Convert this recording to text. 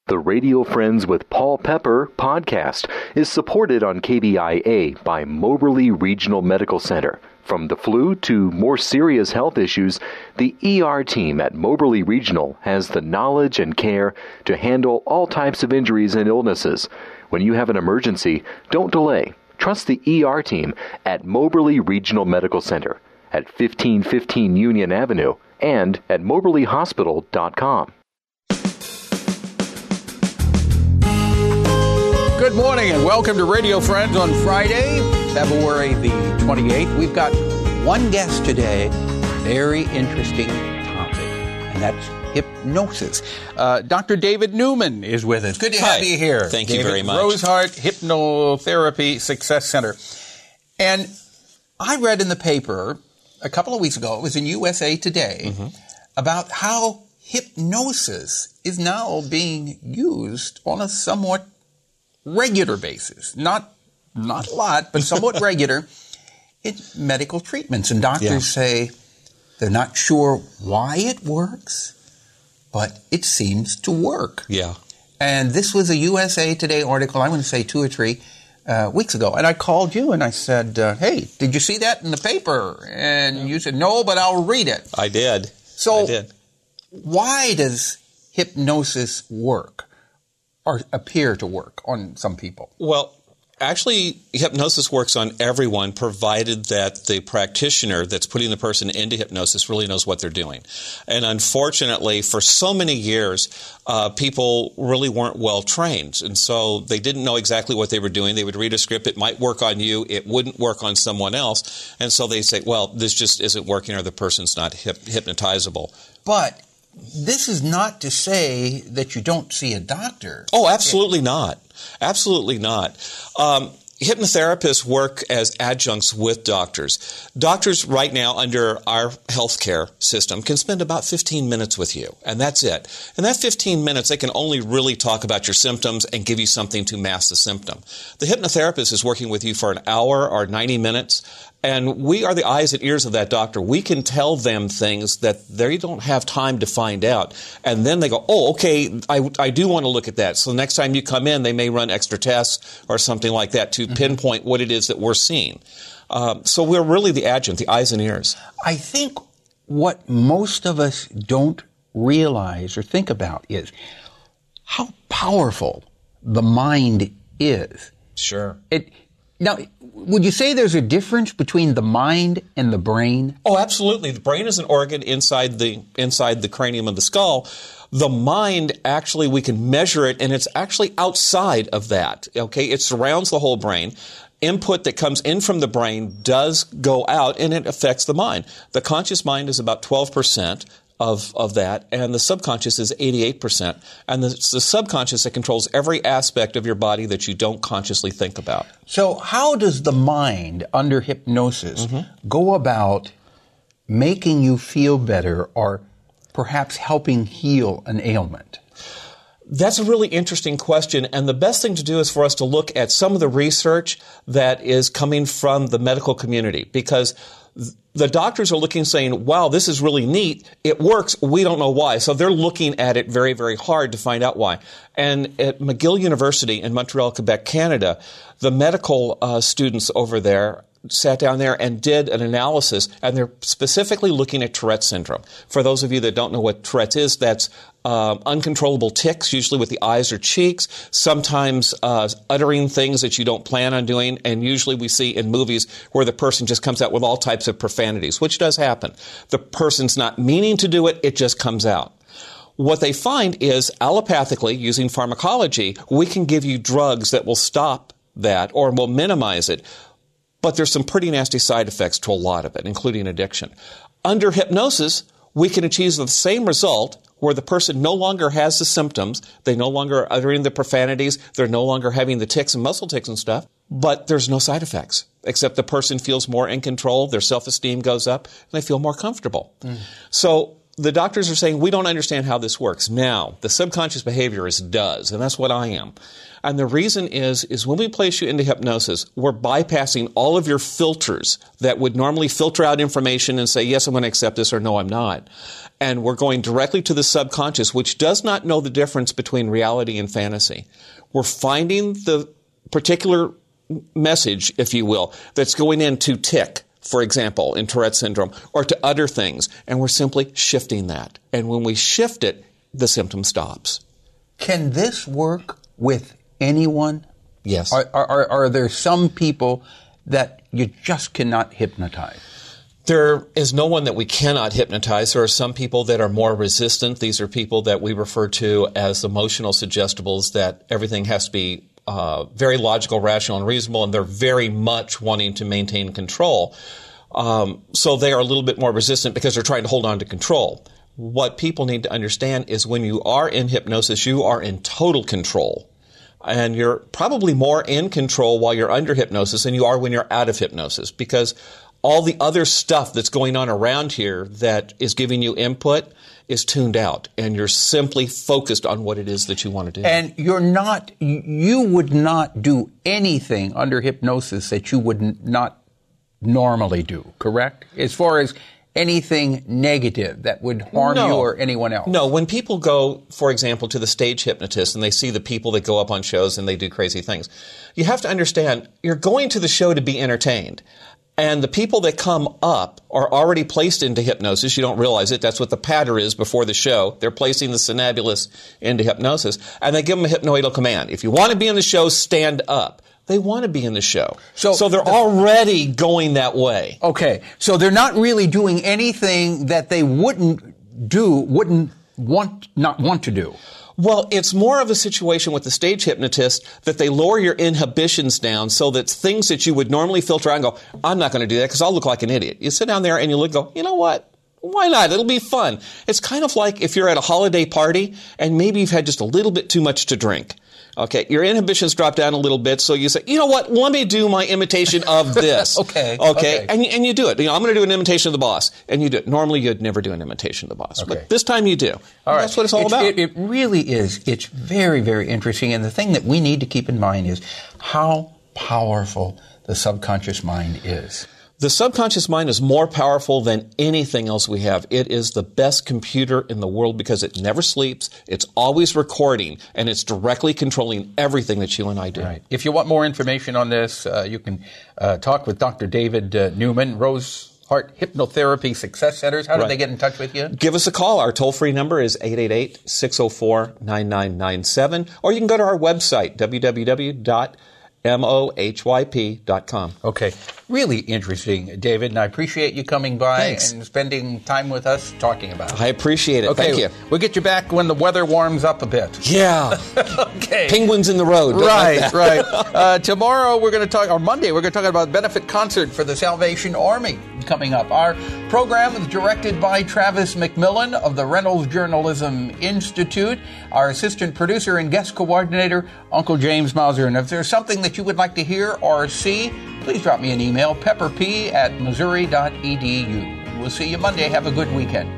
The Radio Friends with Paul Pepper podcast is supported on KBIA by Moberly Regional Medical Center. From the flu to more serious health issues, the ER team at Moberly Regional has the knowledge and care to handle all types of injuries and illnesses. When you have an emergency, don't delay. Trust the ER team at Moberly Regional Medical Center at 1515 Union Avenue and at moberlyhospital.com. Good morning and welcome to Radio Friends on Friday, February the 28th. We've got one guest today, very interesting topic, and that's hypnosis. Dr. David Newman is with us. Good to have you here. Thank you very much. Rosehart Hypnotherapy Success Center. And I read in the paper a couple of weeks ago, it was in USA Today, about how hypnosis is now being used on a somewhat regular basis, not a lot, but somewhat regular, in medical treatments. And doctors say they're not sure why it works, but it seems to work. Yeah. And this was a USA Today article, I'm going to say 2 or 3 weeks ago. And I called you and I said, hey, did you see that in the paper? And you said, no, but I'll read it. I did. So why does hypnosis work? Or appear to work on some people? Well, actually, hypnosis works on everyone, provided that the practitioner that's putting the person into hypnosis really knows what they're doing. And unfortunately, for so many years, people really weren't well trained. And so they didn't know exactly what they were doing. They would read a script. It might work on you. It wouldn't work on someone else. And so they say, well, this just isn't working, or the person's not hypnotizable. But this is not to say that you don't see a doctor. Oh, absolutely not. Absolutely not. Hypnotherapists work as adjuncts with doctors. Doctors right now under our healthcare system can spend about 15 minutes with you, and that's it. In that 15 minutes, they can only really talk about your symptoms and give you something to mask the symptom. The hypnotherapist is working with you for an hour or 90 minutes, and we are the eyes and ears of that doctor. We can tell them things that they don't have time to find out. And then they go, oh, okay, I do want to look at that. So the next time you come in, they may run extra tests or something like that to pinpoint what it is that we're seeing. So we're really the adjunct, the eyes and ears. I think what most of us don't realize or think about is how powerful the mind is. Sure. Now, would you say there's a difference between the mind and the brain? Oh, absolutely. The brain is an organ inside the cranium of the skull. The mind, actually, we can measure it, and it's actually outside of that. Okay, it surrounds the whole brain. Input that comes in from the brain does go out, and it affects the mind. The conscious mind is about 12% of that, and the subconscious is 88%. And it's the subconscious that controls every aspect of your body that you don't consciously think about. So how does the mind, under hypnosis, go about making you feel better or perhaps helping heal an ailment? That's a really interesting question, and the best thing to do is for us to look at some of the research that is coming from the medical community, because the doctors are looking, saying, wow, this is really neat. It works. We don't know why. So they're looking at it very, very hard to find out why. And at McGill University in Montreal, Quebec, Canada, the medical students over there sat down there and did an analysis, and they're specifically looking at Tourette syndrome. For those of you that don't know what Tourette's is, that's uncontrollable tics, usually with the eyes or cheeks, sometimes uttering things that you don't plan on doing, and usually we see in movies where the person just comes out with all types of profanities, which does happen. The person's not meaning to do it, it just comes out. What they find is allopathically, using pharmacology, we can give you drugs that will stop that or will minimize it. But there's some pretty nasty side effects to a lot of it, including addiction. Under hypnosis, we can achieve the same result where the person no longer has the symptoms, they no longer are uttering the profanities, they're no longer having the tics and muscle tics and stuff, but there's no side effects, except the person feels more in control, their self-esteem goes up, and they feel more comfortable. So the doctors are saying, we don't understand how this works. Now, the subconscious behaviorist does, and that's what I am. And the reason is when we place you into hypnosis, we're bypassing all of your filters that would normally filter out information and say, yes, I'm going to accept this, or no, I'm not. And we're going directly to the subconscious, which does not know the difference between reality and fantasy. We're finding the particular message, if you will, that's going into tic, for example, in Tourette syndrome, or to other things, and we're simply shifting that. And when we shift it, the symptom stops. Can this work with anyone? Yes. Are there some people that you just cannot hypnotize? There is no one that we cannot hypnotize. There are some people that are more resistant. These are people that we refer to as emotional suggestibles, that everything has to be very logical, rational, and reasonable, and they're very much wanting to maintain control. So they are a little bit more resistant because they're trying to hold on to control. What people need to understand is when you are in hypnosis, you are in total control. And you're probably more in control while you're under hypnosis than you are when you're out of hypnosis, because all the other stuff that's going on around here that is giving you input is tuned out, and you're simply focused on what it is that you want to do. And you would not do anything under hypnosis that you would not normally do, correct? As far as anything negative that would harm you or anyone else? No. When people go, for example, to the stage hypnotist and they see the people that go up on shows and they do crazy things, you have to understand you're going to the show to be entertained. And the people that come up are already placed into hypnosis. You don't realize it. That's what the patter is before the show. They're placing the somnambulist into hypnosis, and they give them a hypnoidal command. If you want to be in the show, stand up. They want to be in the show. So they're already going that way. Okay. So they're not really doing anything that they wouldn't not want to do. Well, it's more of a situation with the stage hypnotist that they lower your inhibitions down so that things that you would normally filter out and go, I'm not going to do that because I'll look like an idiot. You sit down there and you look, go, you know what? Why not? It'll be fun. It's kind of like if you're at a holiday party and maybe you've had just a little bit too much to drink. Okay, your inhibitions drop down a little bit, so you say, you know what, let me do my imitation of this. Okay. And you do it. I'm going to do an imitation of the boss, and you do it. Normally, you'd never do an imitation of the boss, but this time you do. All right. That's what it's all about. It really is. It's very, very interesting, and the thing that we need to keep in mind is how powerful the subconscious mind is. The subconscious mind is more powerful than anything else we have. It is the best computer in the world because it never sleeps, it's always recording, and it's directly controlling everything that you and I do. Right. If you want more information on this, you can talk with Dr. David Newman, Rose Heart Hypnotherapy Success Centers. How do they get in touch with you? Give us a call. Our toll-free number is 888-604-9997, or you can go to our website, www.mohyp.com. Okay. Really interesting, David, and I appreciate you coming by and spending time with us talking about it. I appreciate it. Okay, Thank you. We'll get you back when the weather warms up a bit. Yeah. Okay. Penguins in the road. Right. Tomorrow we're going to talk, or Monday, we're going to talk about benefit concert for the Salvation Army coming up. Our program is directed by Travis McMillan of the Reynolds Journalism Institute. Our assistant producer and guest coordinator, Uncle James Mauser. And if there's something that you would like to hear or see, please drop me an email, pepperp@missouri.edu. We'll see you Monday. Have a good weekend.